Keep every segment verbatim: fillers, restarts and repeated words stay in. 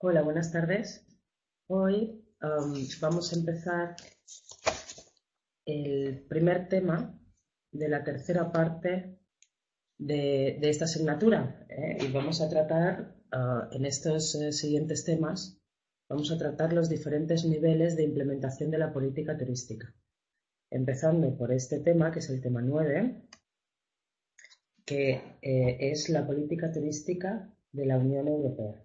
Hola, buenas tardes. Hoy um, vamos a empezar el primer tema de la tercera parte de, de esta asignatura, ¿eh? Y vamos a tratar uh, en estos eh, siguientes temas, vamos a tratar los diferentes niveles de implementación de la política turística. Empezando por este tema, que es el tema nueve, que eh, es la política turística de la Unión Europea.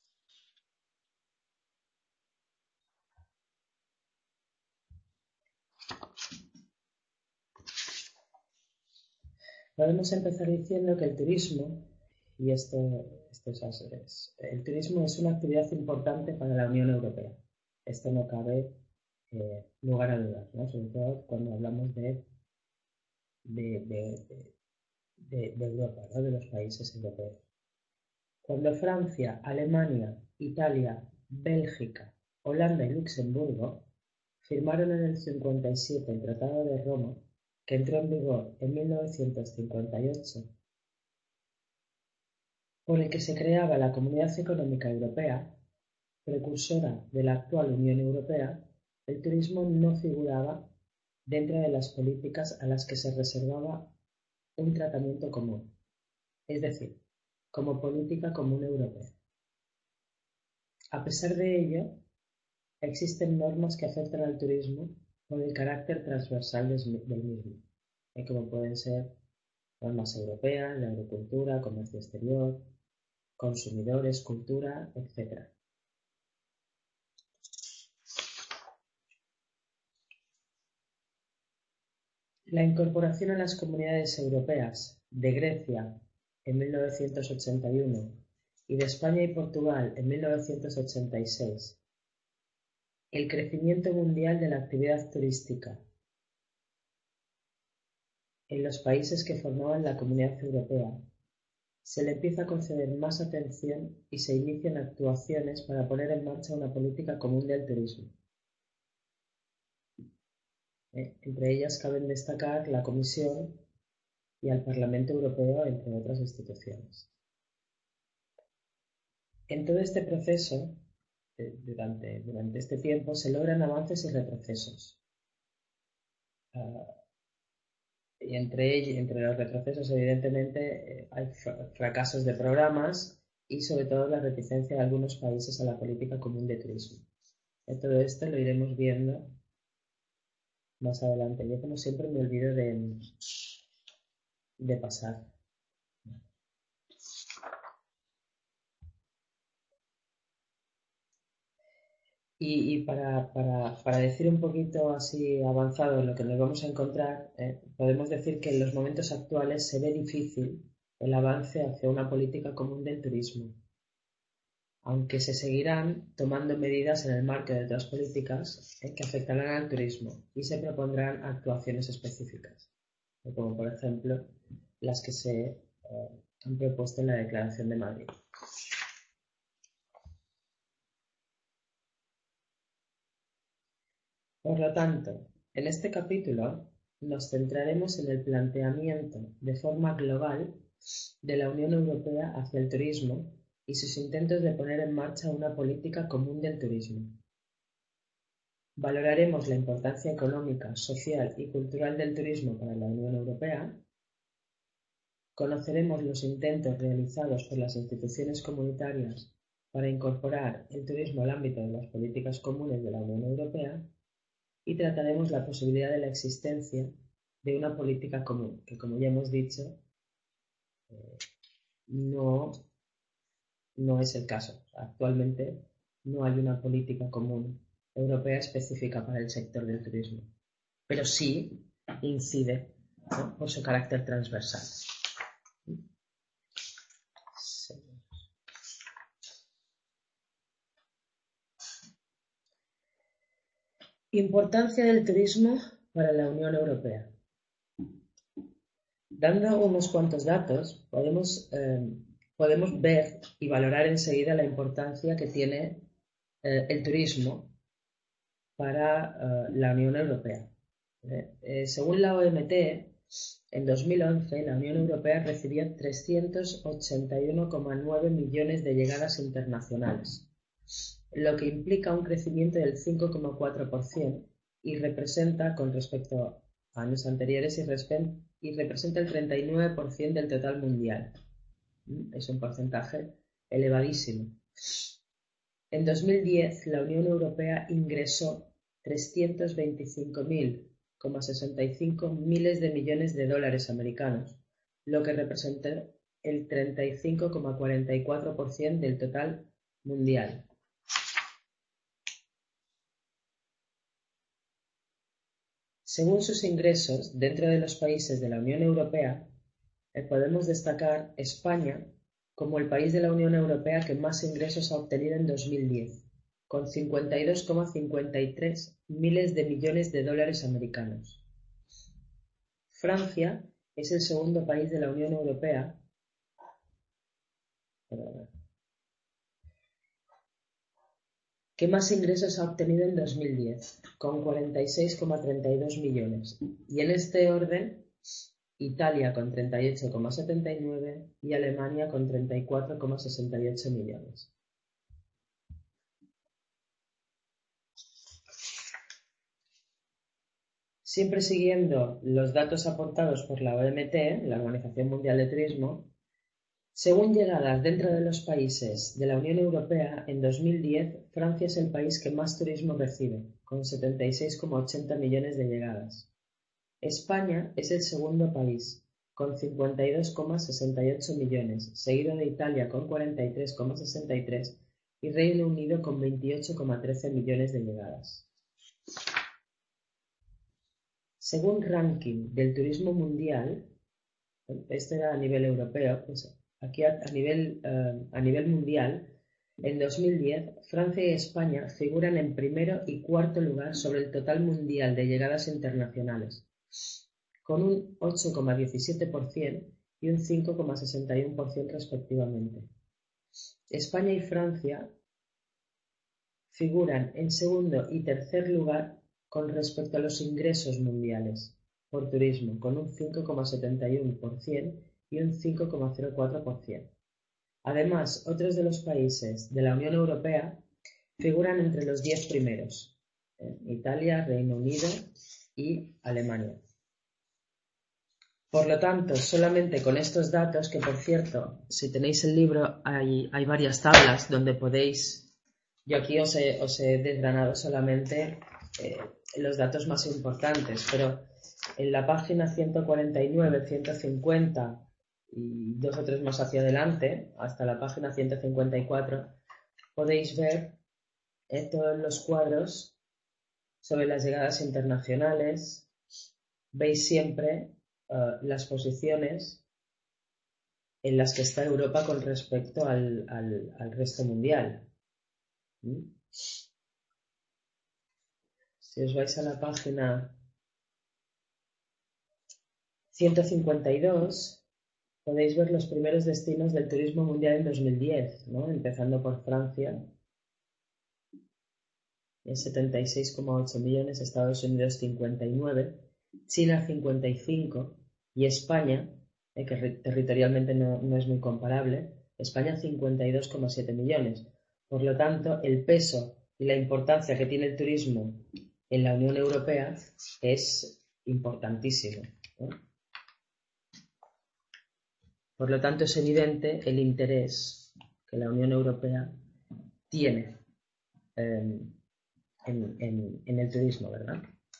Podemos empezar diciendo que el turismo, y esto, esto es, es, el turismo es una actividad importante para la Unión Europea. Esto no cabe eh, lugar a dudas, ¿no? Sobre todo cuando hablamos de, de, de, de, de Europa, ¿no? De los países europeos. Cuando Francia, Alemania, Italia, Bélgica, Holanda y Luxemburgo firmaron en el cincuenta y siete el Tratado de Roma, que entró en vigor en mil novecientos cincuenta y ocho, por el que se creaba la Comunidad Económica Europea, precursora de la actual Unión Europea, el turismo no figuraba dentro de las políticas a las que se reservaba un tratamiento común, es decir, como política común europea. A pesar de ello, existen normas que afectan al turismo por el carácter transversal del mismo, como pueden ser normas europeas, la agricultura, comercio exterior, consumidores, cultura, etcétera. La incorporación a las comunidades europeas de Grecia en mil novecientos ochenta y uno y de España y Portugal en mil novecientos ochenta y seis, el crecimiento mundial de la actividad turística en los países que formaban la Comunidad Europea, se le empieza a conceder más atención y se inician actuaciones para poner en marcha una política común del turismo. Eh, entre ellas caben destacar la Comisión y al Parlamento Europeo, entre otras instituciones. En todo este proceso, eh, durante, durante este tiempo, se logran avances y retrocesos. Uh, y entre, ellos, entre los retrocesos, evidentemente, eh, hay fracasos de programas y, sobre todo, la reticencia de algunos países a la política común de turismo. De todo esto lo iremos viendo más adelante. Yo, como siempre, me olvido de, de pasar. Y, y para, para, para decir un poquito así avanzado en lo que nos vamos a encontrar, eh, podemos decir que en los momentos actuales se ve difícil el avance hacia una política común del turismo, aunque se seguirán tomando medidas en el marco de otras políticas eh, que afectarán al turismo y se propondrán actuaciones específicas, como por ejemplo las que se eh, han propuesto en la Declaración de Madrid. Por lo tanto, en este capítulo nos centraremos en el planteamiento de forma global de la Unión Europea hacia el turismo y sus intentos de poner en marcha una política común del turismo. Valoraremos la importancia económica, social y cultural del turismo para la Unión Europea. Conoceremos los intentos realizados por las instituciones comunitarias para incorporar el turismo al ámbito de las políticas comunes de la Unión Europea. Y trataremos la posibilidad de la existencia de una política común, que, como ya hemos dicho, eh, no, no es el caso. Actualmente no hay una política común europea específica para el sector del turismo, pero sí incide, ¿no?, por su carácter transversal. Sí. Importancia del turismo para la Unión Europea. Dando unos cuantos datos, podemos, eh, podemos ver y valorar enseguida la importancia que tiene eh, el turismo para eh, la Unión Europea. Eh, eh, según la O M T, en dos mil once la Unión Europea recibió trescientos ochenta y uno coma nueve millones de llegadas internacionales, lo que implica un crecimiento del cinco coma cuatro por ciento y representa, con respecto a años anteriores, y, y representa el treinta y nueve por ciento del total mundial. Es un porcentaje elevadísimo. En dos mil diez, la Unión Europea ingresó trescientos veinticinco mil coma sesenta y cinco miles de millones de dólares americanos, lo que representa el treinta y cinco coma cuarenta y cuatro por ciento del total mundial. Según sus ingresos dentro de los países de la Unión Europea, podemos destacar España como el país de la Unión Europea que más ingresos ha obtenido en dos mil diez, con cincuenta y dos coma cincuenta y tres miles de millones de dólares americanos. Francia es el segundo país de la Unión Europea que más ingresos ha obtenido en dos mil diez, con cuarenta y seis coma treinta y dos millones. Y en este orden, Italia con treinta y ocho coma setenta y nueve y Alemania con treinta y cuatro coma sesenta y ocho millones. Siempre siguiendo los datos aportados por la O M T, la Organización Mundial de Turismo, según llegadas dentro de los países de la Unión Europea, en dos mil diez, Francia es el país que más turismo recibe, con setenta y seis coma ochenta millones de llegadas. España es el segundo país, con cincuenta y dos coma sesenta y ocho millones, seguido de Italia con cuarenta y tres coma sesenta y tres y Reino Unido con veintiocho coma trece millones de llegadas. Según ranking del turismo mundial, este era a nivel europeo, pues aquí a, a, nivel, uh, a nivel mundial, en dos mil diez, Francia y España figuran en primero y cuarto lugar sobre el total mundial de llegadas internacionales, con un ocho coma diecisiete por ciento y un cinco coma sesenta y uno por ciento respectivamente. España y Francia figuran en segundo y tercer lugar con respecto a los ingresos mundiales por turismo, con un cinco coma setenta y uno por ciento y un cinco coma cero cuatro por ciento. Además, otros de los países de la Unión Europea figuran entre los diez primeros, ¿eh? Italia, Reino Unido y Alemania. Por lo tanto, solamente con estos datos, que por cierto, si tenéis el libro, hay, hay varias tablas donde podéis, yo aquí os he, os he desgranado solamente eh, los datos más importantes, pero en la página ciento cuarenta y nueve, ciento cincuenta y dos o tres más hacia adelante, hasta la página ciento cincuenta y cuatro, podéis ver eh, todos los cuadros sobre las llegadas internacionales. Veis siempre uh, las posiciones en las que está Europa con respecto al, al, al resto mundial. ¿Mm? Si os vais a la página ciento cincuenta y dos, podéis ver los primeros destinos del turismo mundial en dos mil diez, ¿no? Empezando por Francia, en setenta y seis coma ocho millones, Estados Unidos cincuenta y nueve, China cincuenta y cinco y España, eh, que territorialmente no, no es muy comparable, España cincuenta y dos coma siete millones. Por lo tanto, el peso y la importancia que tiene el turismo en la Unión Europea es importantísimo, ¿no? Por lo tanto, es evidente el interés que la Unión Europea tiene eh, en, en, en el turismo, ¿verdad?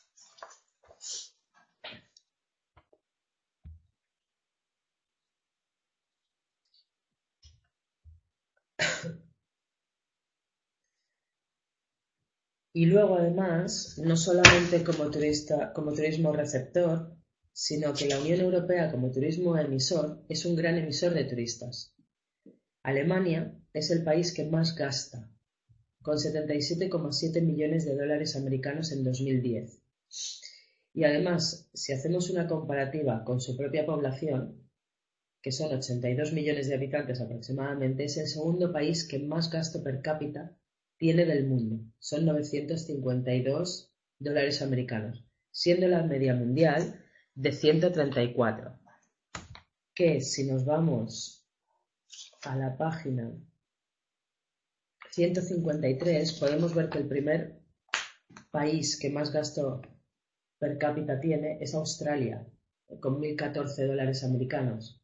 Y luego, además, no solamente como, turista, como turismo receptor, sino que la Unión Europea, como turismo emisor, es un gran emisor de turistas. Alemania es el país que más gasta, con setenta y siete coma siete millones de dólares americanos en dos mil diez. Y además, si hacemos una comparativa con su propia población, que son ochenta y dos millones de habitantes aproximadamente, es el segundo país que más gasto per cápita tiene del mundo. Son novecientos cincuenta y dos dólares americanos, siendo la media mundial de ciento treinta y cuatro. Que si nos vamos a la página ciento cincuenta y tres podemos ver que el primer país que más gasto per cápita tiene es Australia, con mil catorce dólares americanos.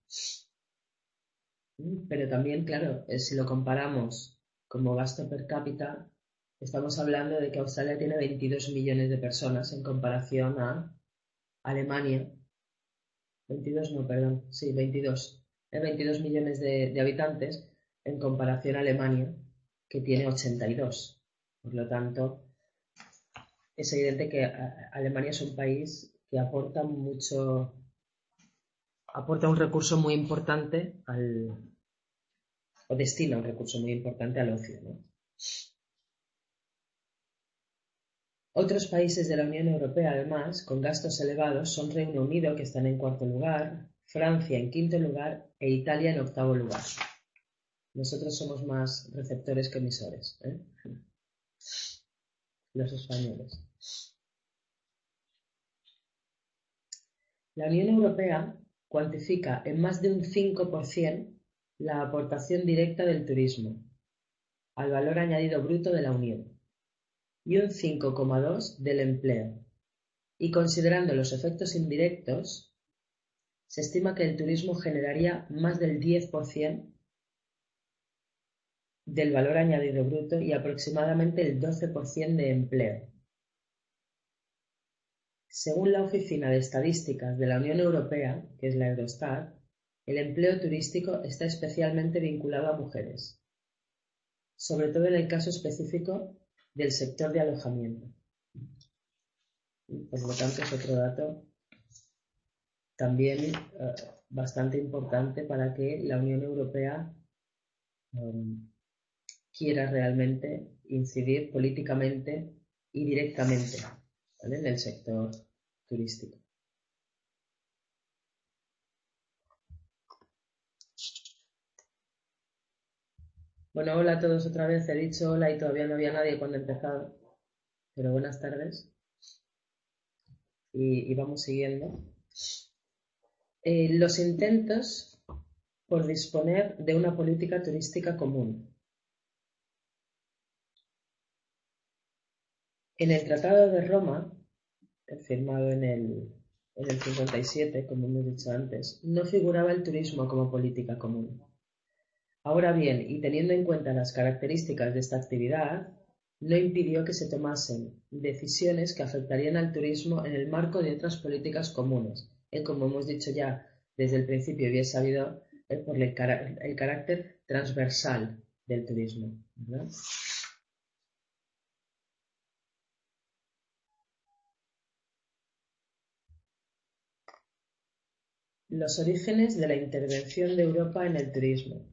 Pero también, claro, si lo comparamos como gasto per cápita, estamos hablando de que Australia tiene veintidós millones de personas en comparación a Alemania. veintidós, no, perdón, sí, veintidós. veintidós millones de, de habitantes en comparación a Alemania, que tiene ochenta y dos. Por lo tanto, es evidente que Alemania es un país que aporta mucho, aporta un recurso muy importante al, o destina un recurso muy importante al ocio, ¿no? Otros países de la Unión Europea, además, con gastos elevados, son Reino Unido, que están en cuarto lugar, Francia en quinto lugar e Italia en octavo lugar. Nosotros somos más receptores que emisores, ¿eh? Los españoles. La Unión Europea cuantifica en más de un cinco por ciento la aportación directa del turismo al valor añadido bruto de la Unión y un cinco coma dos por ciento del empleo. Y considerando los efectos indirectos, se estima que el turismo generaría más del diez por ciento del valor añadido bruto y aproximadamente el doce por ciento de empleo. Según la Oficina de Estadísticas de la Unión Europea, que es la Eurostat, el empleo turístico está especialmente vinculado a mujeres, sobre todo en el caso específico del sector de alojamiento. Por lo tanto, es otro dato también uh, bastante importante para que la Unión Europea um, quiera realmente incidir políticamente y directamente, ¿vale?, en el sector turístico. Bueno, hola a todos otra vez. He dicho hola y todavía no había nadie cuando he empezado, pero buenas tardes. Y, y vamos siguiendo. Eh, los intentos por disponer de una política turística común. En el Tratado de Roma, firmado en el, en el cincuenta y siete, como hemos dicho antes, no figuraba el turismo como política común. Ahora bien, y teniendo en cuenta las características de esta actividad, no impidió que se tomasen decisiones que afectarían al turismo en el marco de otras políticas comunes, eh, como hemos dicho ya desde el principio y bien sabido, eh, por el, car el carácter transversal del turismo, ¿verdad? Los orígenes de la intervención de Europa en el turismo.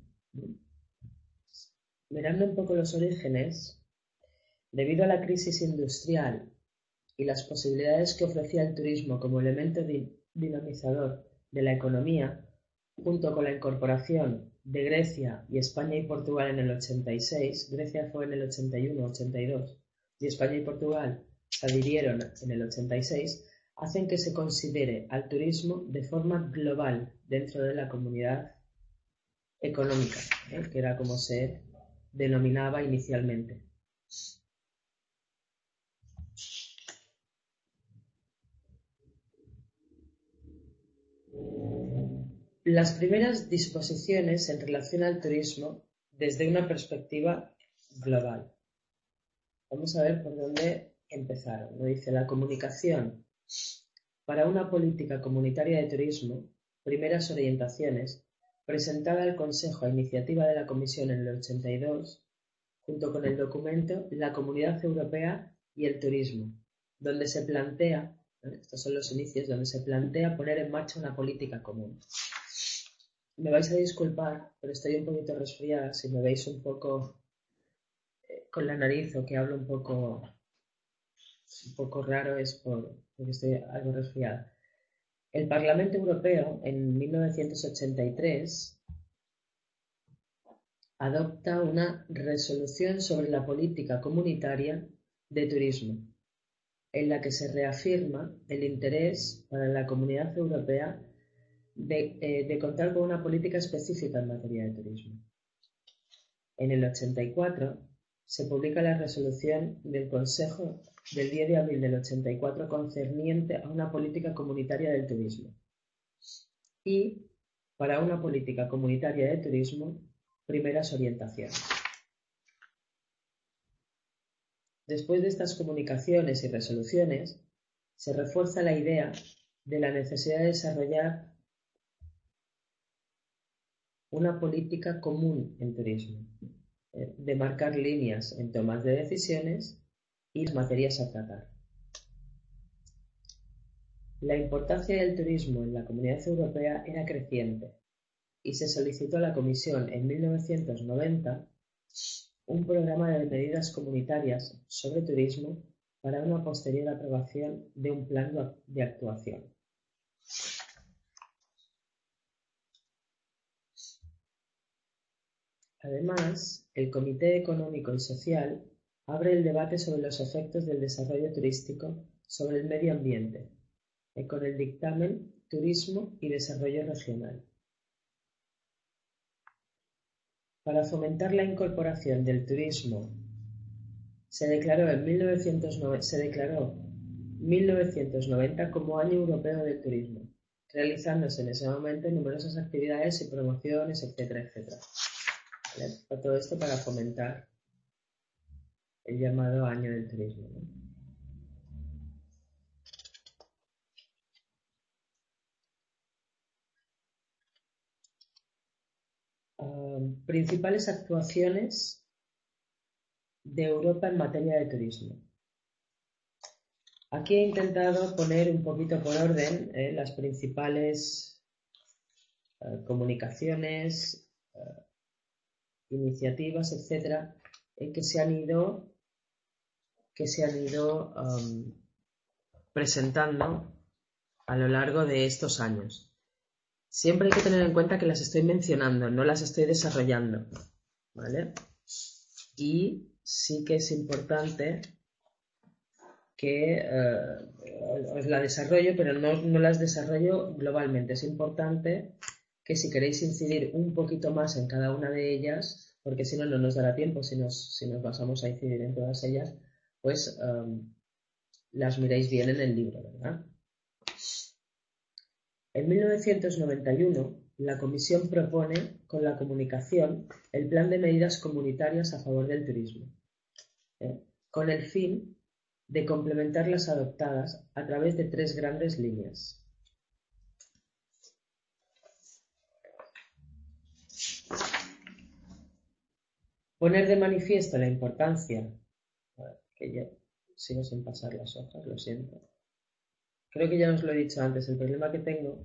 Mirando un poco los orígenes, debido a la crisis industrial y las posibilidades que ofrecía el turismo como elemento dinamizador de la economía, junto con la incorporación de Grecia y España y Portugal en el ochenta y seis, Grecia fue en el ochenta y uno ochenta y dos y España y Portugal se adhirieron en el ochenta y seis, hacen que se considere al turismo de forma global dentro de la comunidad económica, ¿eh?, que era como se denominaba inicialmente. Las primeras disposiciones en relación al turismo desde una perspectiva global. Vamos a ver por dónde empezaron. Lo dice la comunicación para una política comunitaria de turismo, primeras orientaciones, presentada al Consejo a iniciativa de la Comisión en el ochenta y dos, junto con el documento La Comunidad Europea y el Turismo, donde se plantea, ¿eh?, estos son los inicios, donde se plantea poner en marcha una política común. Me vais a disculpar, pero estoy un poquito resfriada. Si me veis un poco eh, con la nariz o que hablo un poco, un poco raro es por, porque estoy algo resfriada. El Parlamento Europeo, en mil novecientos ochenta y tres, adopta una resolución sobre la política comunitaria de turismo, en la que se reafirma el interés para la Comunidad Europea De, eh, de contar con una política específica en materia de turismo. En el ochenta y cuatro, se publica la resolución del Consejo del diez de abril del ochenta y cuatro concerniente a una política comunitaria del turismo. Y, para una política comunitaria de turismo, primeras orientaciones. Después de estas comunicaciones y resoluciones, se refuerza la idea de la necesidad de desarrollar una política común en turismo, de marcar líneas en tomas de decisiones y las materias a tratar. La importancia del turismo en la Comunidad Europea era creciente y se solicitó a la Comisión en mil novecientos noventa un programa de medidas comunitarias sobre turismo para una posterior aprobación de un plan de actuación. Además, el Comité Económico y Social abre el debate sobre los efectos del desarrollo turístico sobre el medio ambiente, con el dictamen Turismo y Desarrollo Regional. Para fomentar la incorporación del turismo, se declaró en mil novecientos noventa, se declaró mil novecientos noventa como Año Europeo del Turismo, realizándose en ese momento numerosas actividades y promociones, etcétera, etcétera. ¿Vale? Todo esto para fomentar el llamado Año del Turismo, ¿no? Uh, principales actuaciones de Europa en materia de turismo. Aquí he intentado poner un poquito por orden eh, las principales uh, comunicaciones, uh, iniciativas, etcétera, eh, que se han ido, que se han ido um, presentando a lo largo de estos años. Siempre hay que tener en cuenta que las estoy mencionando, no las estoy desarrollando, ¿vale? Y sí que es importante que eh, os la desarrollo, pero no, no las desarrollo globalmente. Es importante que si queréis incidir un poquito más en cada una de ellas, porque si no, no nos dará tiempo si nos, si nos basamos a incidir en todas ellas, pues um, las miréis bien en el libro, ¿verdad? En mil novecientos noventa y uno, la Comisión propone, con la comunicación, el Plan de Medidas Comunitarias a favor del turismo, ¿eh? con el fin de complementar las adoptadas a través de tres grandes líneas. Poner de manifiesto la importancia, que yo sigo sin pasar las hojas, lo siento. Creo que ya os lo he dicho antes, el problema que tengo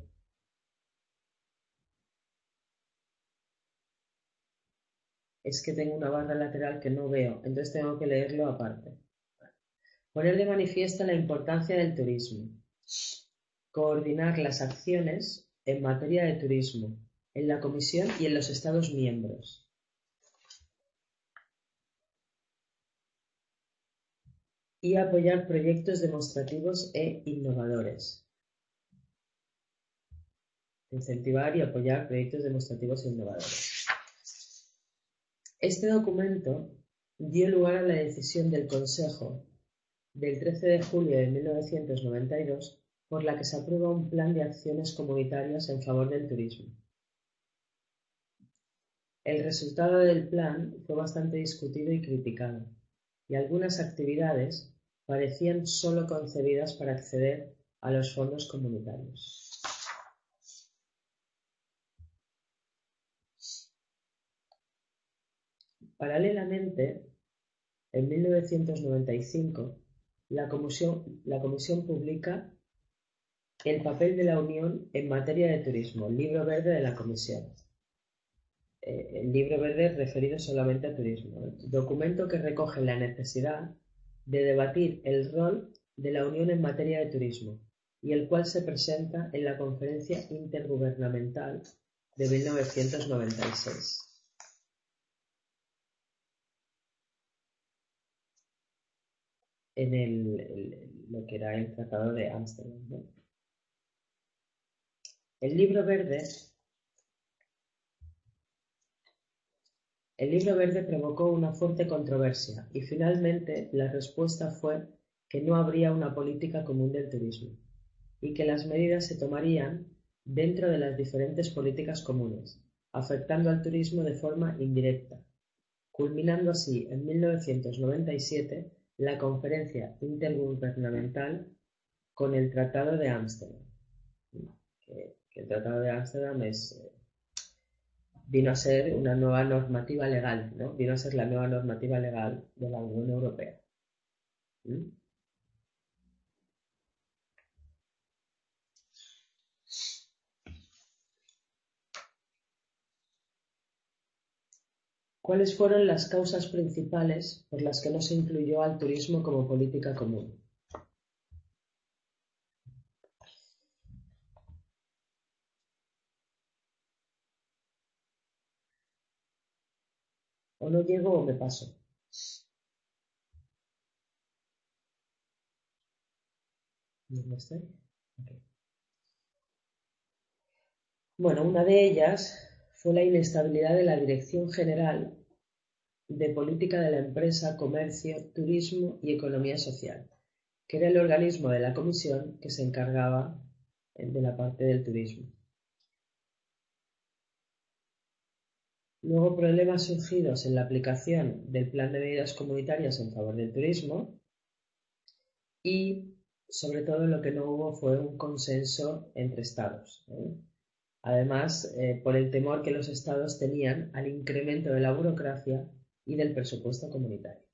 es que tengo una barra lateral que no veo, entonces tengo que leerlo aparte. Poner de manifiesto la importancia del turismo. Coordinar las acciones en materia de turismo en la Comisión y en los Estados miembros. Y apoyar proyectos demostrativos e innovadores. Incentivar y apoyar proyectos demostrativos e innovadores. Este documento dio lugar a la decisión del Consejo del trece de julio de mil novecientos noventa y dos por la que se aprueba un plan de acciones comunitarias en favor del turismo. El resultado del plan fue bastante discutido y criticado, y algunas actividades parecían solo concebidas para acceder a los fondos comunitarios. Paralelamente, en mil novecientos noventa y cinco, la Comisión, la Comisión publica El papel de la Unión en materia de turismo, el libro verde de la Comisión. Eh, el libro verde referido solamente a turismo, ¿eh? Documento que recoge la necesidad de debatir el rol de la Unión en materia de turismo y el cual se presenta en la Conferencia Intergubernamental de mil novecientos noventa y seis. En el, el, lo que era el Tratado de Ámsterdam, ¿no? El libro verde El Libro Verde provocó una fuerte controversia y finalmente la respuesta fue que no habría una política común del turismo y que las medidas se tomarían dentro de las diferentes políticas comunes, afectando al turismo de forma indirecta, culminando así en mil novecientos noventa y siete la Conferencia Intergubernamental con el Tratado de Ámsterdam. Que, que el Tratado de Ámsterdam es, eh, vino a ser una nueva normativa legal, ¿no? Vino a ser la nueva normativa legal de la Unión Europea. ¿Mm? ¿Cuáles fueron las causas principales por las que no se incluyó al turismo como política común? ¿O no llego o me paso? ¿Dónde estoy? Okay. Bueno, una de ellas fue la inestabilidad de la Dirección General de Política de la Empresa, Comercio, Turismo y Economía Social, que era el organismo de la Comisión que se encargaba de la parte del turismo. Luego, problemas surgidos en la aplicación del Plan de Medidas Comunitarias en favor del turismo y, sobre todo, lo que no hubo fue un consenso entre Estados, ¿eh? Además, eh, por el temor que los Estados tenían al incremento de la burocracia y del presupuesto comunitario.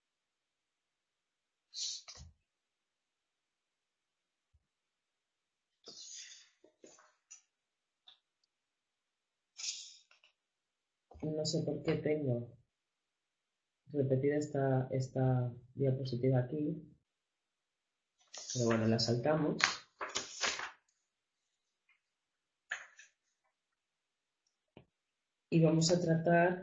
No sé por qué tengo repetida esta, esta diapositiva aquí, pero bueno, la saltamos. Y vamos a tratar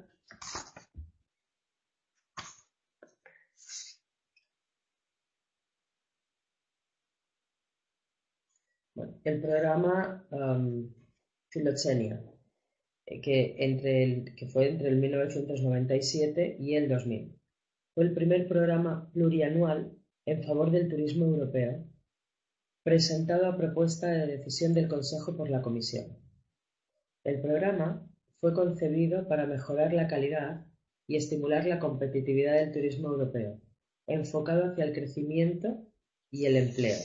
bueno, el programa um, Philoxenia, que, entre el, que fue entre el mil novecientos noventa y siete y el dos mil. Fue el primer programa plurianual en favor del turismo europeo, presentado a propuesta de decisión del Consejo por la Comisión. El programa fue concebido para mejorar la calidad y estimular la competitividad del turismo europeo, enfocado hacia el crecimiento y el empleo.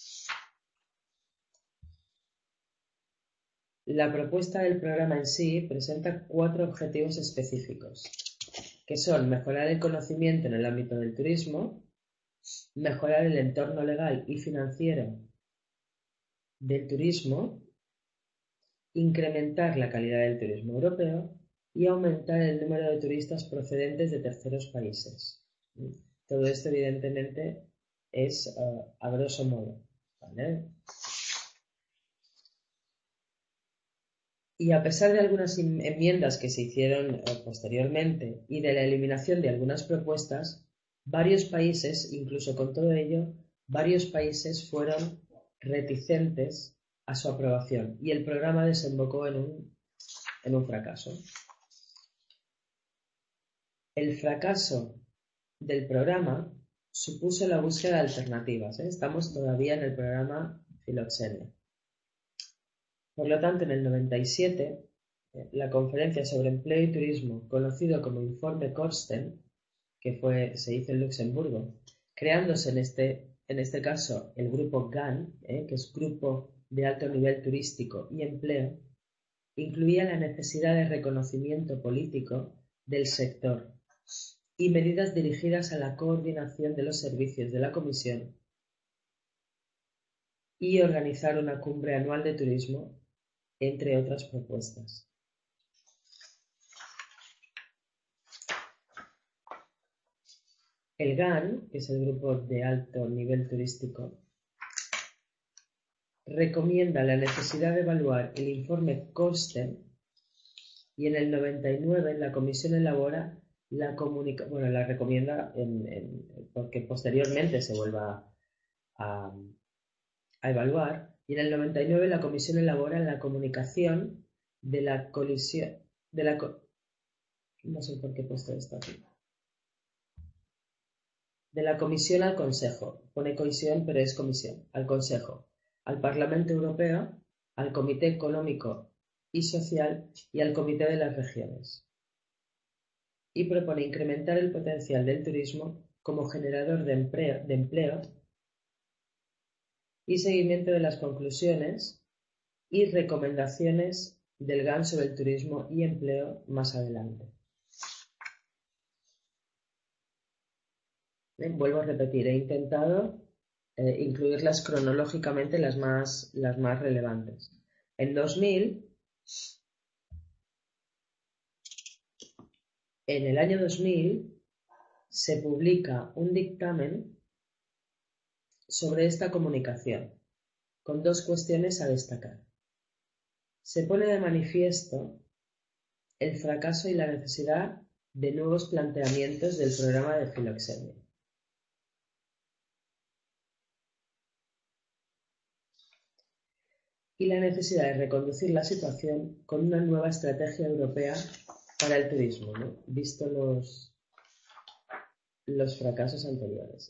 La propuesta del programa en sí presenta cuatro objetivos específicos, que son mejorar el conocimiento en el ámbito del turismo, mejorar el entorno legal y financiero del turismo, incrementar la calidad del turismo europeo y aumentar el número de turistas procedentes de terceros países. Todo esto, evidentemente, es uh, a grosso modo, ¿vale? Y a pesar de algunas enmiendas que se hicieron uh, posteriormente y de la eliminación de algunas propuestas, varios países, incluso con todo ello, varios países fueron reticentes a su aprobación y el programa desembocó en un, en un fracaso. El fracaso del programa supuso la búsqueda de alternativas, ¿eh? Estamos todavía en el programa Philoxenia. Por lo tanto, en el noventa y siete, eh, la Conferencia sobre Empleo y Turismo, conocido como Informe Corsten, que fue, se hizo en Luxemburgo, creándose en este, en este caso el grupo GAN, ¿eh? que es Grupo de Alto Nivel Turístico y Empleo, incluía la necesidad de reconocimiento político del sector y medidas dirigidas a la coordinación de los servicios de la Comisión y organizar una cumbre anual de turismo, entre otras propuestas. El GAN, que es el Grupo de Alto Nivel Turístico, recomienda la necesidad de evaluar el informe Corsten y en el noventa y nueve la Comisión elabora la comunicación, bueno, la recomienda en, en, porque posteriormente se vuelva a, a evaluar, y en el noventa y nueve la Comisión elabora la comunicación de la colisión de la, No sé por qué he puesto esto aquí. De la Comisión al Consejo. Pone comisión, pero es comisión. Al Consejo, al Parlamento Europeo, al Comité Económico y Social y al Comité de las Regiones. Y propone incrementar el potencial del turismo como generador de empleo, de empleo y seguimiento de las conclusiones y recomendaciones del G A N sobre el turismo y empleo más adelante. Bien, vuelvo a repetir, he intentado eh, incluirlas cronológicamente las más, las más relevantes. En dos mil, en el año dos mil, se publica un dictamen sobre esta comunicación, con dos cuestiones a destacar. Se pone de manifiesto el fracaso y la necesidad de nuevos planteamientos del programa de Filoxenia. Y la necesidad de reconducir la situación con una nueva estrategia europea para el turismo, ¿no? Visto los, los fracasos anteriores.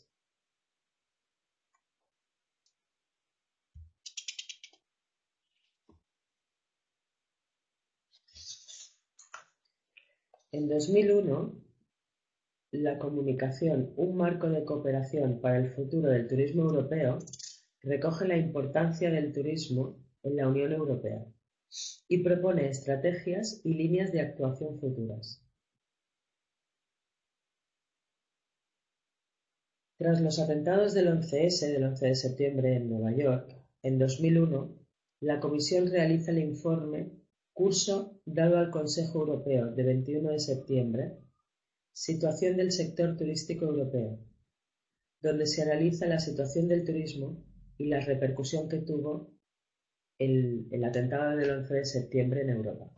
En dos mil uno, la comunicación Un marco de cooperación para el futuro del turismo europeo recoge la importancia del turismo en la Unión Europea y propone estrategias y líneas de actuación futuras. Tras los atentados del once ese del once de septiembre en Nueva York, en dos mil uno, la Comisión realiza el informe Curso dado al Consejo Europeo de veintiuno de septiembre, Situación del sector turístico europeo, donde se analiza la situación del turismo y la repercusión que tuvo el, el atentado del once de septiembre en Europa.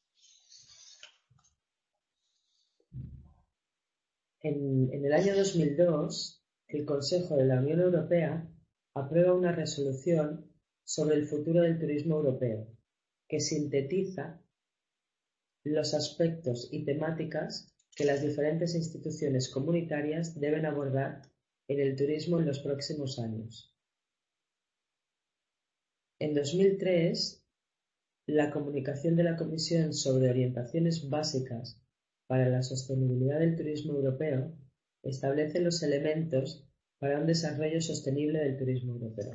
En, en el año dos mil dos, el Consejo de la Unión Europea aprueba una resolución sobre el futuro del turismo europeo, que sintetiza los aspectos y temáticas que las diferentes instituciones comunitarias deben abordar en el turismo en los próximos años. En dos mil tres, la comunicación de la Comisión sobre orientaciones básicas para la sostenibilidad del turismo europeo establece los elementos para un desarrollo sostenible del turismo europeo.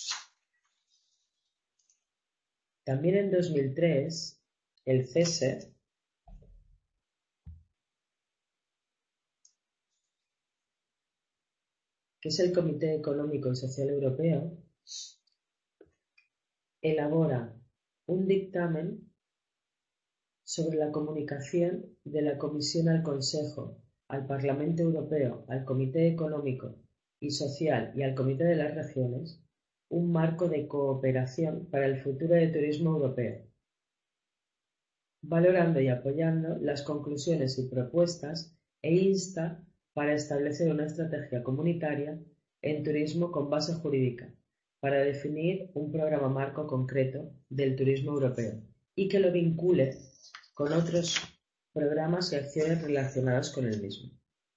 También en dos mil tres, el C E S E que es el Comité Económico y Social Europeo, elabora un dictamen sobre la comunicación de la Comisión al Consejo, al Parlamento Europeo, al Comité Económico y Social y al Comité de las Regiones, un marco de cooperación para el futuro del turismo europeo, valorando y apoyando las conclusiones y propuestas e insta para establecer una estrategia comunitaria en turismo con base jurídica, para definir un programa marco concreto del turismo europeo y que lo vincule con otros programas y acciones relacionadas con el mismo.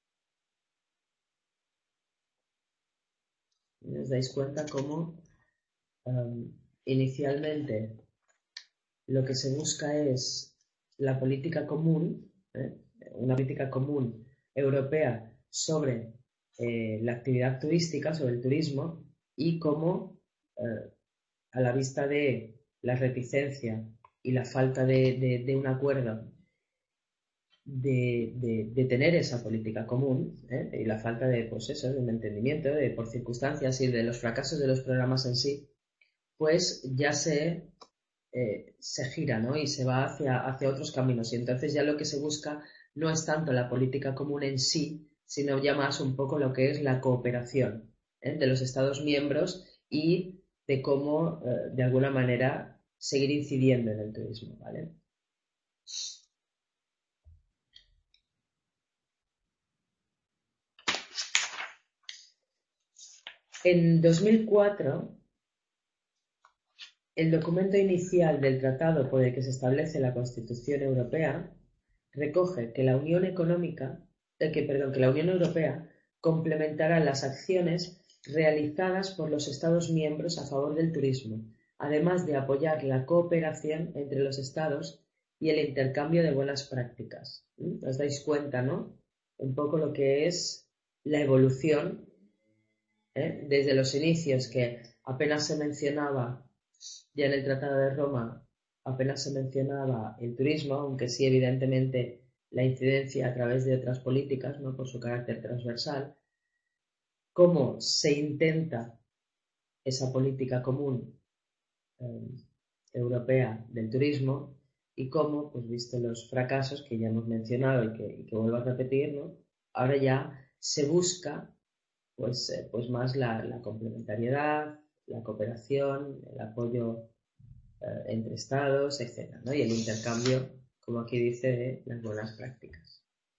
¿Os dais cuenta cómo um, inicialmente lo que se busca es la política común, ¿eh? una política común europea sobre eh, la actividad turística, sobre el turismo, y cómo eh, a la vista de la reticencia y la falta de, de, de un acuerdo de, de, de tener esa política común, ¿eh? y la falta de, pues eso, de un entendimiento de, por circunstancias y de los fracasos de los programas en sí, pues ya se, eh, se gira, ¿no? Y se va hacia, hacia otros caminos. Y entonces ya lo que se busca no es tanto la política común en sí, sino ya más un poco lo que es la cooperación, ¿eh? de los Estados miembros y de cómo, eh, de alguna manera, seguir incidiendo en el turismo, ¿vale? En dos mil cuatro, el documento inicial del tratado por el que se establece la Constitución Europea recoge que la Unión Económica, eh, que, perdón, que la Unión Europea complementará las acciones realizadas por los Estados miembros a favor del turismo, además de apoyar la cooperación entre los Estados y el intercambio de buenas prácticas. ¿Mm? ¿Os dais cuenta, no? Un poco lo que es la evolución, ¿eh? Desde los inicios, que apenas se mencionaba, ya en el Tratado de Roma, apenas se mencionaba el turismo, aunque sí evidentemente la incidencia a través de otras políticas, ¿no? Por su carácter transversal, cómo se intenta esa política común eh, europea del turismo y cómo, pues visto los fracasos que ya hemos mencionado y que, y que vuelvo a repetir, ¿no? Ahora ya se busca pues, eh, pues más la, la complementariedad, la cooperación, el apoyo eh, entre estados, etcétera, ¿no? Y el intercambio, como aquí dice, de las buenas prácticas.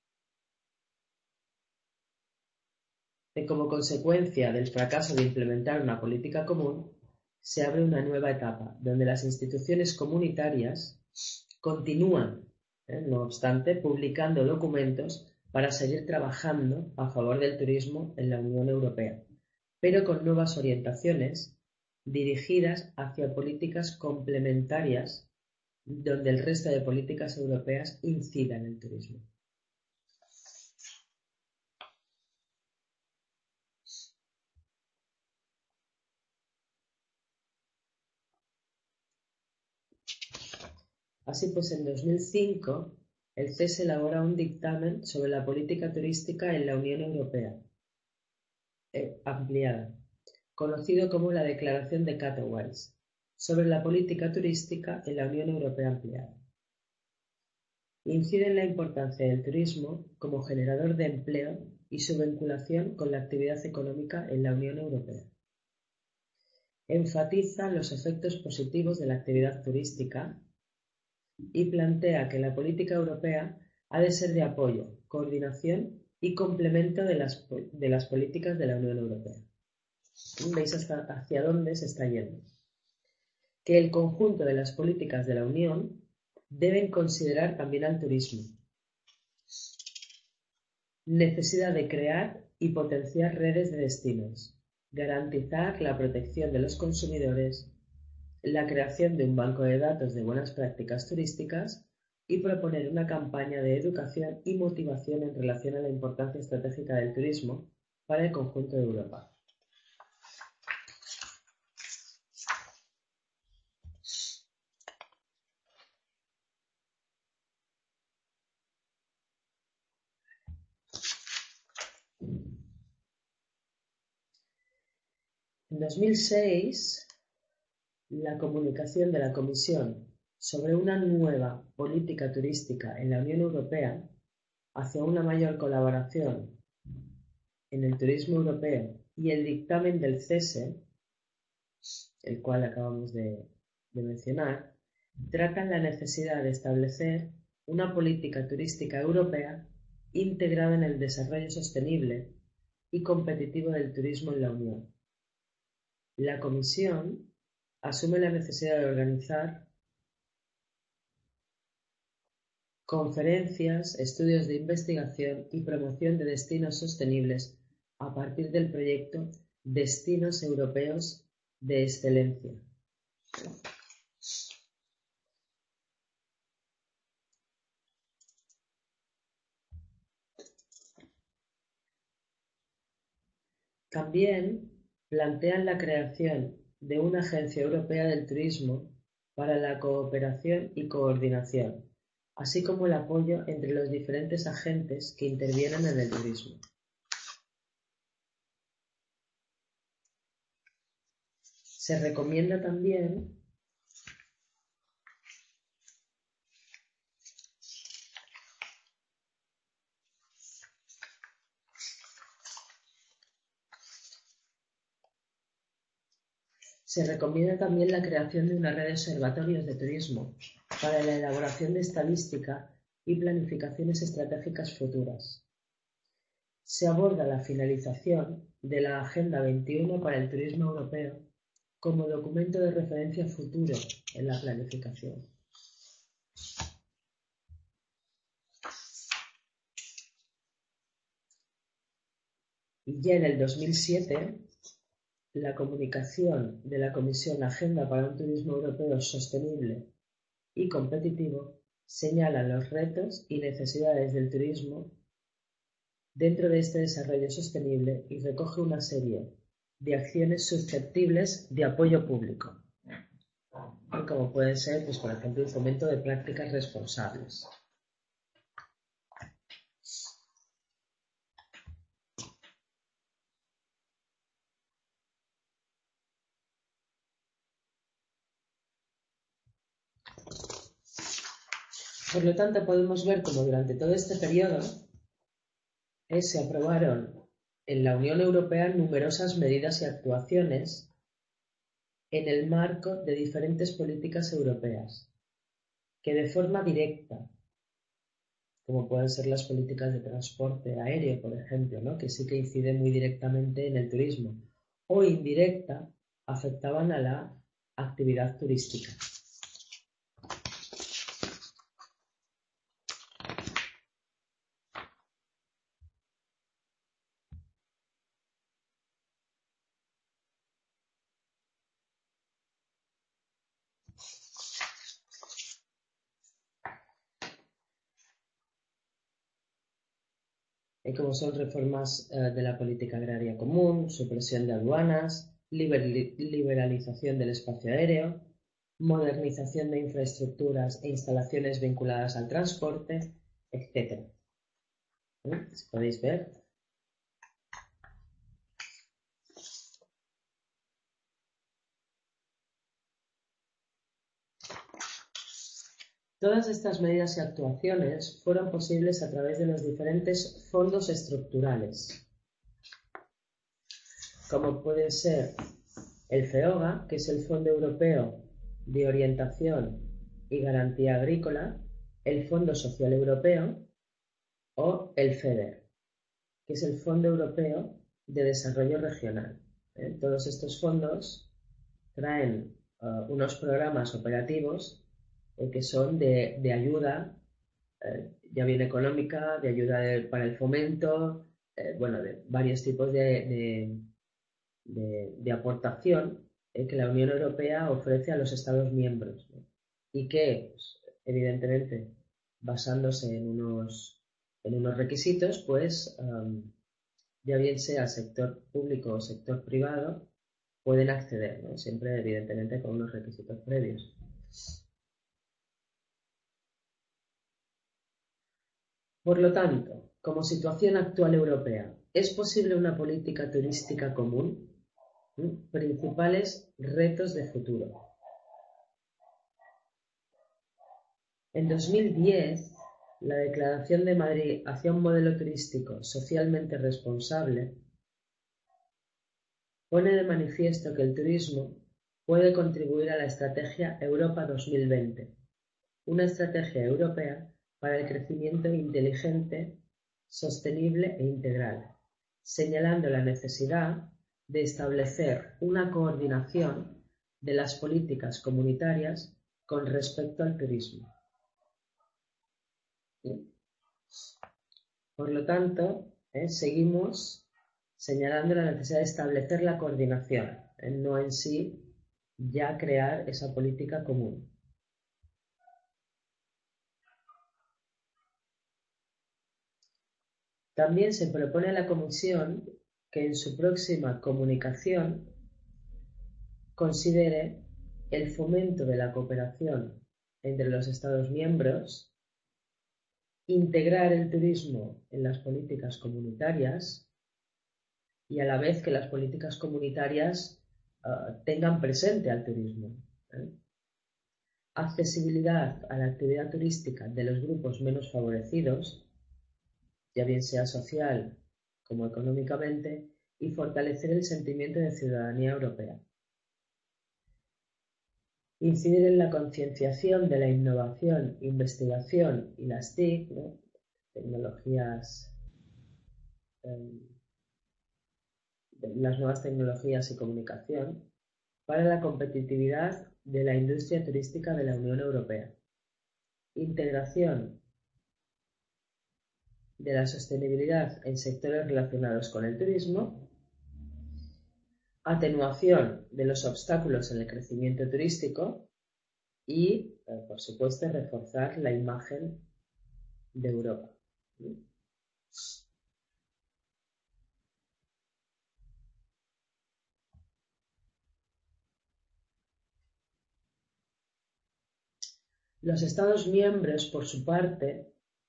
Y como consecuencia del fracaso de implementar una política común, se abre una nueva etapa, donde las instituciones comunitarias continúan, ¿eh? no obstante, publicando documentos para seguir trabajando a favor del turismo en la Unión Europea, pero con nuevas orientaciones dirigidas hacia políticas complementarias donde el resto de políticas europeas incidan en el turismo. Así pues, en dos mil cinco, el C E S elabora un dictamen sobre la política turística en la Unión Europea eh, ampliada, conocido como la Declaración de Katowice, sobre la política turística en la Unión Europea ampliada. Incide en la importancia del turismo como generador de empleo y su vinculación con la actividad económica en la Unión Europea. Enfatiza los efectos positivos de la actividad turística y plantea que la política europea ha de ser de apoyo, coordinación y complemento de las, de las políticas de la Unión Europea. ¿Veis hasta hacia dónde se está yendo? Que el conjunto de las políticas de la Unión deben considerar también al turismo. Necesidad de crear y potenciar redes de destinos, garantizar la protección de los consumidores, la creación de un banco de datos de buenas prácticas turísticas y proponer una campaña de educación y motivación en relación a la importancia estratégica del turismo para el conjunto de Europa. En dos mil seis, la comunicación de la Comisión sobre una nueva política turística en la Unión Europea hacia una mayor colaboración en el turismo europeo y el dictamen del C E S E, el cual acabamos de, de mencionar, tratan la necesidad de establecer una política turística europea integrada en el desarrollo sostenible y competitivo del turismo en la Unión. La Comisión asume la necesidad de organizar conferencias, estudios de investigación y promoción de destinos sostenibles a partir del proyecto Destinos Europeos de Excelencia. También plantean la creación de una Agencia Europea del Turismo para la cooperación y coordinación, así como el apoyo entre los diferentes agentes que intervienen en el turismo. Se recomienda también Se recomienda también la creación de una red de observatorios de turismo para la elaboración de estadística y planificaciones estratégicas futuras. Se aborda la finalización de la Agenda veintiuno para el Turismo Europeo como documento de referencia futuro en la planificación. Y ya en el dos mil siete, la comunicación de la Comisión Agenda para un Turismo Europeo Sostenible y Competitivo señala los retos y necesidades del turismo dentro de este desarrollo sostenible y recoge una serie de acciones susceptibles de apoyo público, como puede ser, pues, por ejemplo, el fomento de prácticas responsables. Por lo tanto, podemos ver cómo durante todo este periodo eh, se aprobaron en la Unión Europea numerosas medidas y actuaciones en el marco de diferentes políticas europeas, que de forma directa, como pueden ser las políticas de transporte aéreo, por ejemplo, ¿no?, que sí que inciden muy directamente en el turismo, o indirecta, afectaban a la actividad turística. Como son reformas eh, de la política agraria común, supresión de aduanas, liberalización del espacio aéreo, modernización de infraestructuras e instalaciones vinculadas al transporte, etcétera. ¿Eh? Si podéis ver. Todas estas medidas y actuaciones fueron posibles a través de los diferentes fondos estructurales, como puede ser el FEOGA, que es el Fondo Europeo de Orientación y Garantía Agrícola, el Fondo Social Europeo o el FEDER, que es el Fondo Europeo de Desarrollo Regional. ¿Eh? Todos estos fondos traen uh, unos programas operativos eh, que son de, de ayuda, eh, ya bien económica, de ayuda de, para el fomento, eh, bueno, de varios tipos de, de, de, de aportación eh, que la Unión Europea ofrece a los Estados miembros, ¿no? Y que, pues, evidentemente, basándose en unos, en unos requisitos, pues, um, ya bien sea sector público o sector privado, pueden acceder, ¿no? Siempre, evidentemente, con unos requisitos previos. Por lo tanto, como situación actual europea, ¿es posible una política turística común? ¿Mm? Principales retos de futuro. En dos mil diez, la Declaración de Madrid hacia un modelo turístico socialmente responsable pone de manifiesto que el turismo puede contribuir a la estrategia Europa dos mil veinte, una estrategia europea para el crecimiento inteligente, sostenible e integral, señalando la necesidad de establecer una coordinación de las políticas comunitarias con respecto al turismo. Por lo tanto, eh, seguimos señalando la necesidad de establecer la coordinación, eh, no en sí ya crear esa política común. También se propone a la Comisión que en su próxima comunicación considere el fomento de la cooperación entre los Estados miembros, integrar el turismo en las políticas comunitarias y a la vez que las políticas comunitarias uh, tengan presente al turismo. ¿eh? Accesibilidad a la actividad turística de los grupos menos favorecidos, ya bien sea social como económicamente, y fortalecer el sentimiento de ciudadanía europea. Incidir en la concienciación de la innovación, investigación y las T I C, ¿no? tecnologías, eh, las nuevas tecnologías y comunicación, para la competitividad de la industria turística de la Unión Europea. Integración de la sostenibilidad en sectores relacionados con el turismo, atenuación de los obstáculos en el crecimiento turístico y, por supuesto, reforzar la imagen de Europa. Los Estados miembros, por su parte,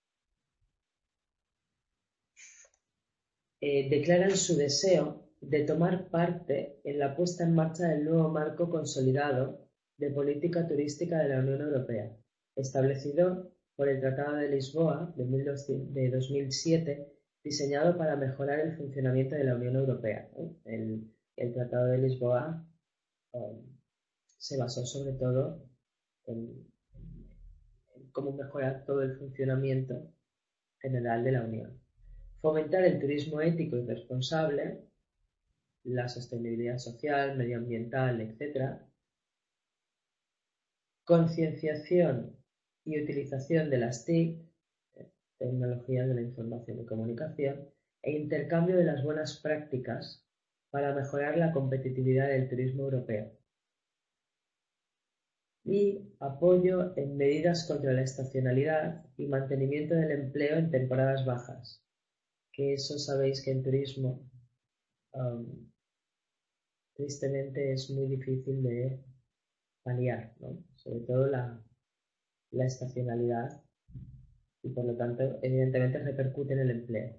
eh, declaran su deseo de tomar parte en la puesta en marcha del nuevo marco consolidado de política turística de la Unión Europea, establecido por el Tratado de Lisboa de dos mil siete, diseñado para mejorar el funcionamiento de la Unión Europea. El, el Tratado de Lisboa um, se basó sobre todo en, en cómo mejorar todo el funcionamiento general de la Unión. Fomentar el turismo ético y responsable, la sostenibilidad social, medioambiental, etcétera. Concienciación y utilización de las T I C, tecnologías de la información y comunicación, e intercambio de las buenas prácticas para mejorar la competitividad del turismo europeo. Y apoyo en medidas contra la estacionalidad y mantenimiento del empleo en temporadas bajas, que eso sabéis que en turismo um, tristemente es muy difícil de paliar, ¿no? Sobre todo la, la estacionalidad, y por lo tanto evidentemente repercute en el empleo.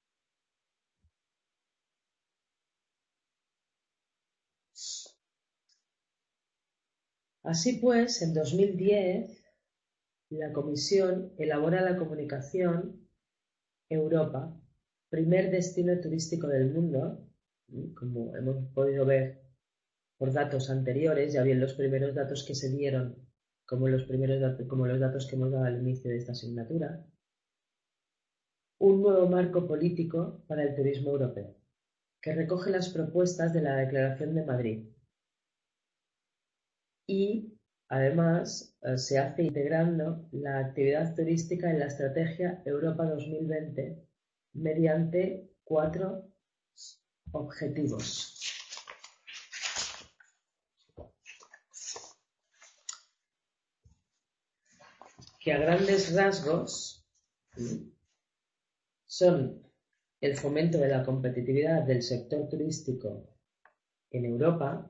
Así pues, en dos mil diez la Comisión elabora la comunicación Europa, primer destino turístico del mundo, como hemos podido ver por datos anteriores, ya bien los primeros datos que se dieron como los primeros datos, como los datos que hemos dado al inicio de esta asignatura, un nuevo marco político para el turismo europeo, que recoge las propuestas de la Declaración de Madrid y, además, se hace integrando la actividad turística en la Estrategia Europa dos mil veinte mediante cuatro objetivos. Que a grandes rasgos son el fomento de la competitividad del sector turístico en Europa,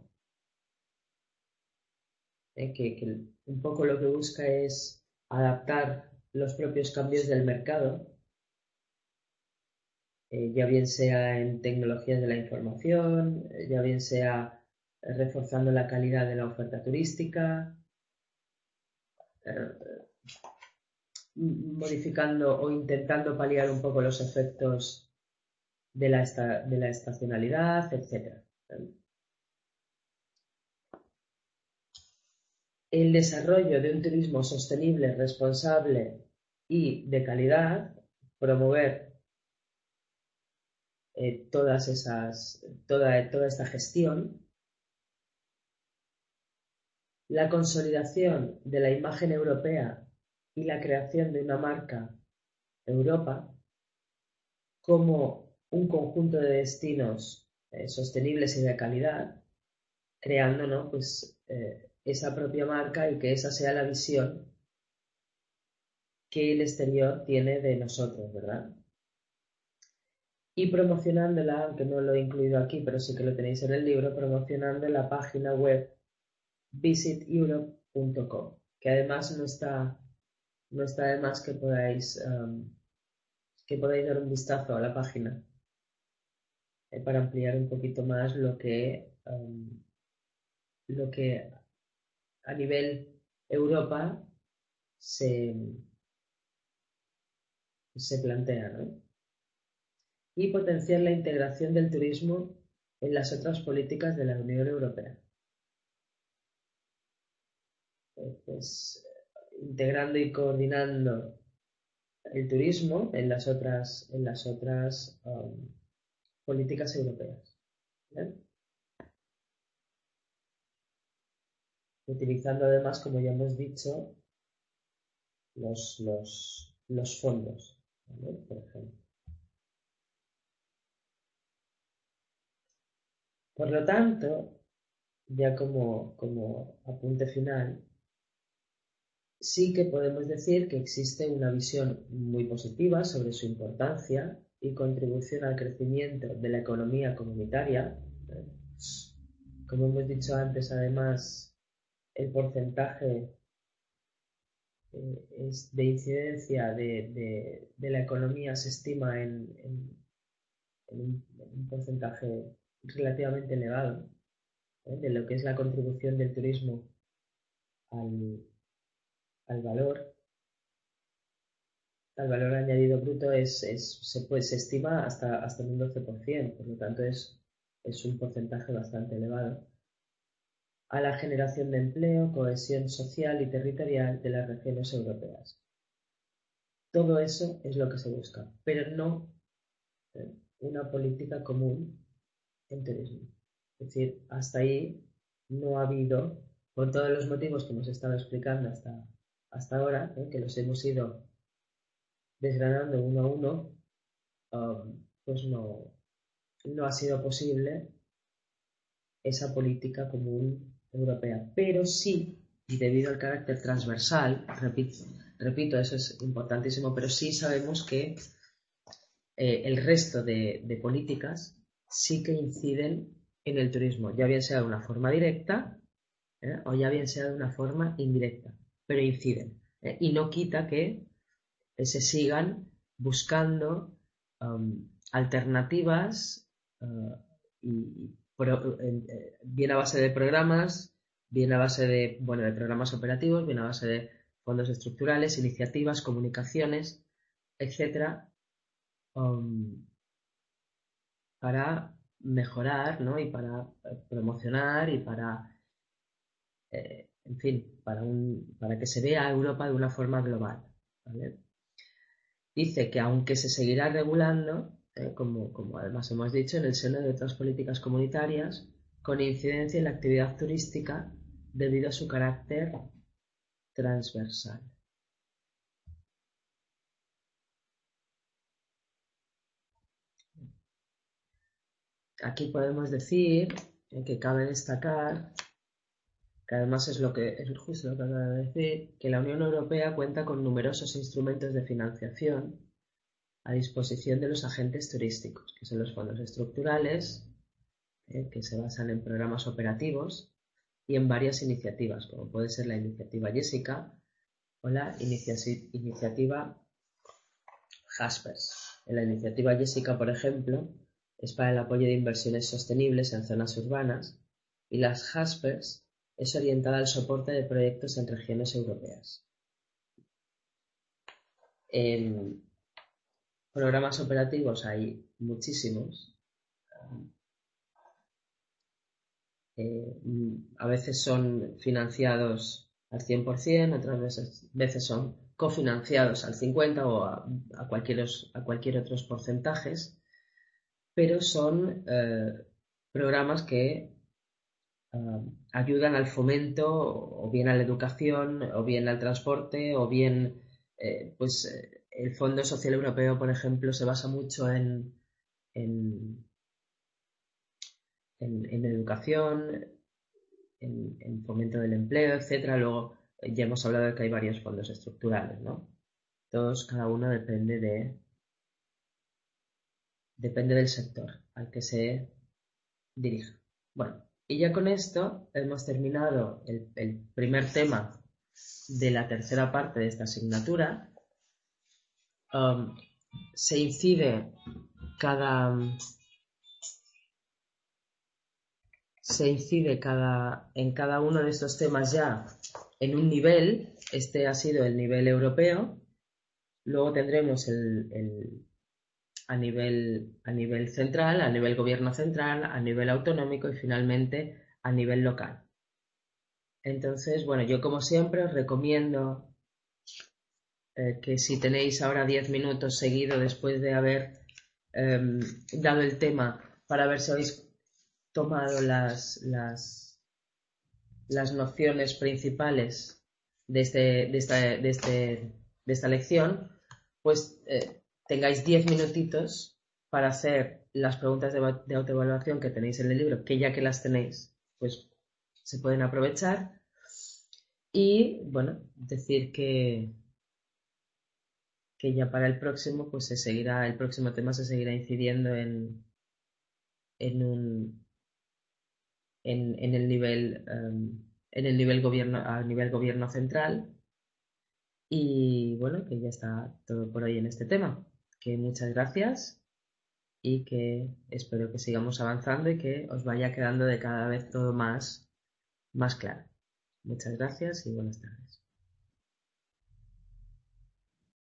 eh, que, que un poco lo que busca es adaptar los propios cambios del mercado, eh, ya bien sea en tecnologías de la información, eh, ya bien sea eh, reforzando la calidad de la oferta turística, eh, modificando o intentando paliar un poco los efectos de la, esta, de la estacionalidad, etcétera. El desarrollo de un turismo sostenible, responsable y de calidad, promover eh, todas esas, toda, toda esta gestión, la consolidación de la imagen europea y la creación de una marca Europa como un conjunto de destinos eh, sostenibles y de calidad, creando, ¿no? pues, eh, esa propia marca y que esa sea la visión que el exterior tiene de nosotros, ¿verdad? Y promocionándola, aunque no lo he incluido aquí, pero sí que lo tenéis en el libro, promocionando la página web visit europe punto com, que además no está, no está de más que podáis, um, que podáis dar un vistazo a la página eh, para ampliar un poquito más lo que, um, lo que a nivel Europa se, se plantea, ¿no? Y potenciar la integración del turismo en las otras políticas de la Unión Europea. Pues, integrando y coordinando el turismo en las otras, en las otras um, políticas europeas. ¿Vale? Utilizando además, como ya hemos dicho, los, los, los fondos. ¿vale? Por ejemplo. Por lo tanto, ya como, como apunte final, sí que podemos decir que existe una visión muy positiva sobre su importancia y contribución al crecimiento de la economía comunitaria. Como hemos dicho antes, además, el porcentaje eh, es de incidencia de, de, de, la economía se estima en, en, en, un, en un porcentaje relativamente elevado, ¿eh? De lo que es la contribución del turismo al, al valor. El valor añadido bruto es, es, se, puede, se estima hasta, hasta un doce por ciento, por lo tanto es, es un porcentaje bastante elevado. A la generación de empleo, cohesión social y territorial de las regiones europeas. Todo eso es lo que se busca, pero no eh, una política común en turismo. Es decir, hasta ahí no ha habido, por todos los motivos que hemos estado explicando hasta, hasta ahora, ¿eh? que los hemos ido desgranando uno a uno, um, pues no, no ha sido posible esa política común europea. Pero sí, y debido al carácter transversal, repito, repito eso es importantísimo, pero sí sabemos que eh, el resto de, de políticas sí que inciden en el turismo, ya bien sea de una forma directa ¿eh? o ya bien sea de una forma indirecta, pero inciden. ¿eh? Y no quita que eh, se sigan buscando um, alternativas uh, y, pro, eh, bien a base de programas, bien a base de, bueno, de programas operativos, bien a base de fondos estructurales, iniciativas, comunicaciones, etcétera, um, para mejorar, ¿no? Y para eh, promocionar y para, eh, en fin, para, un, para que se vea a Europa de una forma global, ¿vale? Dice que aunque se seguirá regulando, eh, como, como además hemos dicho, en el seno de otras políticas comunitarias, con incidencia en la actividad turística debido a su carácter transversal. Aquí podemos decir eh, que cabe destacar, que además es lo que es justo lo que acabo de decir, que la Unión Europea cuenta con numerosos instrumentos de financiación a disposición de los agentes turísticos, que son los fondos estructurales, eh, que se basan en programas operativos y en varias iniciativas, como puede ser la iniciativa Jessica o la iniciativa Jaspers. En la iniciativa Jessica, por ejemplo, es para el apoyo de inversiones sostenibles en zonas urbanas y las Jaspers es orientada al soporte de proyectos en regiones europeas. En programas operativos hay muchísimos. Eh, a veces son financiados al cien por ciento, otras veces, veces son cofinanciados al cincuenta por ciento o a, a, cualquier, a cualquier otros porcentajes, pero son eh, programas que eh, ayudan al fomento o bien a la educación o bien al transporte o bien eh, pues eh, el Fondo Social Europeo, por ejemplo, se basa mucho en, en, en, en educación, en, en fomento del empleo, etcétera. Luego eh, ya hemos hablado de que hay varios fondos estructurales, ¿no? Todos, cada uno depende de depende del sector al que se dirija. Bueno, y ya con esto hemos terminado el, el primer tema de la tercera parte de esta asignatura. Um, se incide cada se incide cada, en cada uno de estos temas ya en un nivel. Este ha sido el nivel europeo. Luego tendremos el, el, a, nivel, a nivel central, a nivel gobierno central, a nivel autonómico y finalmente a nivel local. Entonces, bueno, yo como siempre os recomiendo eh, que si tenéis ahora diez minutos seguido después de haber eh, dado el tema para ver si habéis tomado las, las, las nociones principales de, este, de, esta, de, este, de esta lección, pues eh, tengáis diez minutitos para hacer las preguntas de, de autoevaluación que tenéis en el libro, que ya que las tenéis, pues se pueden aprovechar. Y bueno, decir que, que ya para el próximo, pues se seguirá, el próximo tema se seguirá incidiendo en, en un en, en el nivel um, en el nivel gobierno, a nivel gobierno central. Y bueno, que ya está todo por hoy en este tema. Que muchas gracias y que espero que sigamos avanzando y que os vaya quedando de cada vez todo más, más claro. Muchas gracias y buenas tardes.